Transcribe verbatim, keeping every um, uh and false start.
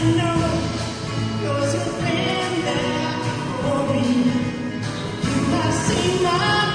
know, 'cause you've been there for me. You have seen my